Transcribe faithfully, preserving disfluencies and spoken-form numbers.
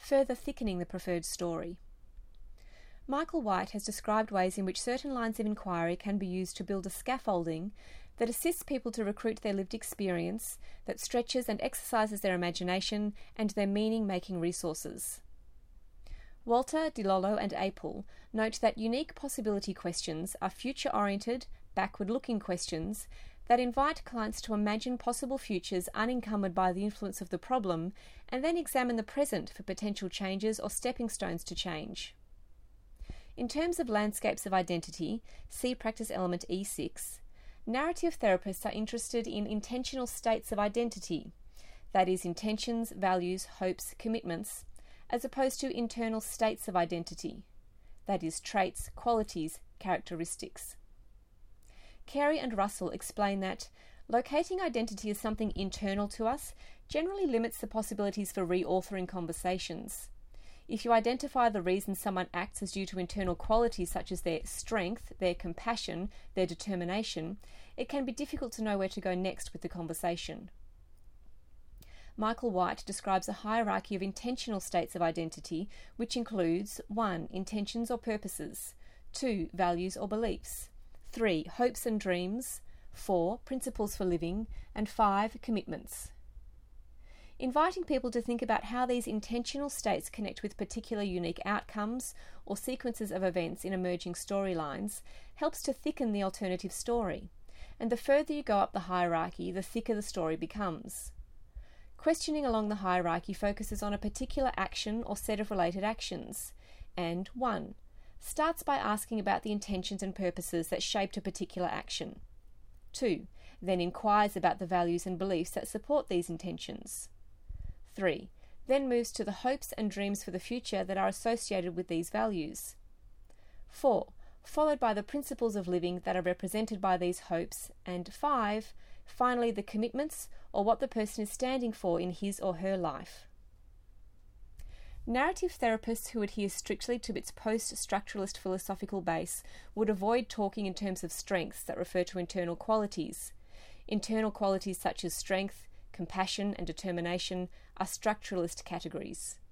further thickening the preferred story. Michael White has described ways in which certain lines of inquiry can be used to build a scaffolding that assists people to recruit their lived experience, that stretches and exercises their imagination and their meaning-making resources. Walter, DiLollo and Apel note that unique possibility questions are future-oriented, backward-looking questions that invite clients to imagine possible futures unencumbered by the influence of the problem and then examine the present for potential changes or stepping stones to change. In terms of landscapes of identity, see practice element E six, narrative therapists are interested in intentional states of identity, that is, intentions, values, hopes, commitments, as opposed to internal states of identity, that is, traits, qualities, characteristics. Carey and Russell explain that locating identity as something internal to us generally limits the possibilities for reauthoring conversations. If you identify the reason someone acts as due to internal qualities such as their strength, their compassion, their determination, it can be difficult to know where to go next with the conversation. Michael White describes a hierarchy of intentional states of identity, which includes one. Intentions or purposes, two. Values or beliefs, three. Hopes and dreams, four. Principles for living, and five. Commitments. Inviting people to think about how these intentional states connect with particular unique outcomes or sequences of events in emerging storylines helps to thicken the alternative story, and the further you go up the hierarchy, the thicker the story becomes. Questioning along the hierarchy focuses on a particular action or set of related actions, and one. Starts by asking about the intentions and purposes that shaped a particular action. two. Then inquires about the values and beliefs that support these intentions. three. Then moves to the hopes and dreams for the future that are associated with these values. four. Followed by the principles of living that are represented by these hopes, and five. Finally, the commitments, or what the person is standing for in his or her life. Narrative therapists who adhere strictly to its post-structuralist philosophical base would avoid talking in terms of strengths that refer to internal qualities. Internal qualities such as strength, compassion and determination are structuralist categories.